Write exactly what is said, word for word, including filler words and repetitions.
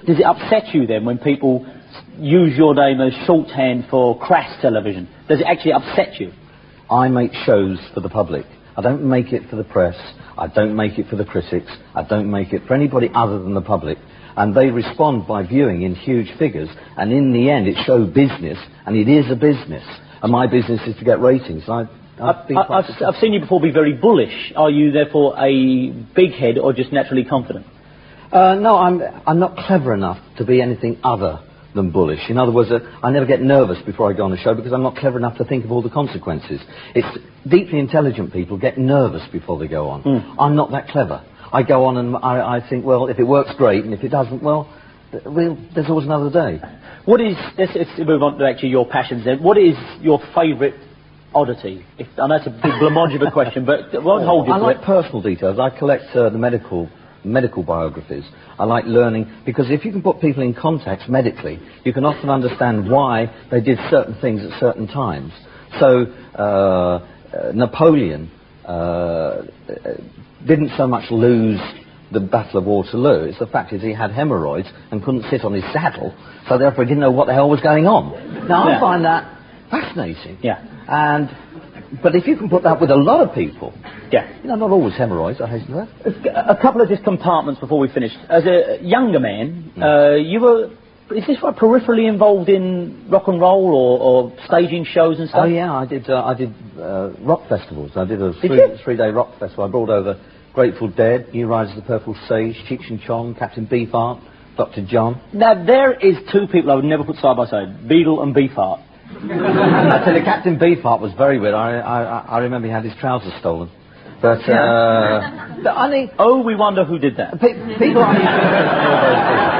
Does it upset you then when people use your name as shorthand for crass television? Does it actually upset you? I make shows for the public. I don't make it for the press. I don't make it for the critics. I don't make it for anybody other than the public. And they respond by viewing in huge figures. And in the end, it's show business, and it is a business. And my business is to get ratings. I, I've, been I, I've, I've seen you before be very bullish. Are you therefore a big head or just naturally confident? Uh, no, I'm, I'm not clever enough to be anything other than bullish. In other words, uh, I never get nervous before I go on a show because I'm not clever enough to think of all the consequences. It's deeply intelligent people get nervous before they go on. Mm. I'm not that clever. I go on and I, I think, well, if it works, great, and if it doesn't, well, th- we'll there's always another day. What is, let's, let's move on to actually your passions then. What is your favourite oddity? If, I know it's a big blancmange of a question, but won't hold you I to like it. personal details. I collect uh, the medical medical biographies. I like learning, because if you can put people in context medically, you can often understand why they did certain things at certain times. So, uh, uh, Napoleon uh, didn't so much lose the Battle of Waterloo. It's the fact is he had hemorrhoids and couldn't sit on his saddle, so therefore he didn't know what the hell was going on. Now, yeah. I find that fascinating. Yeah. And, but if you can put that with a lot of people, yeah. you know, not always hemorrhoids, I hasten to add. A couple of just compartments before we finish. As a younger man, mm. uh, you were, is this right, peripherally involved in rock and roll or, or staging shows and stuff? Oh yeah, I did, uh, I did uh, rock festivals. I did a did three, three-day rock festival. I brought over Grateful Dead, New Riders of the Purple Sage, Cheech and Chong, Captain Beefheart, Doctor John. Now, there is two people I would never put side by side, Beagle and Beefheart. I tell you, Captain Beefheart was very weird. I, I, I remember he had his trousers stolen. But, uh... I mean, oh, we wonder who did that. Pe- people...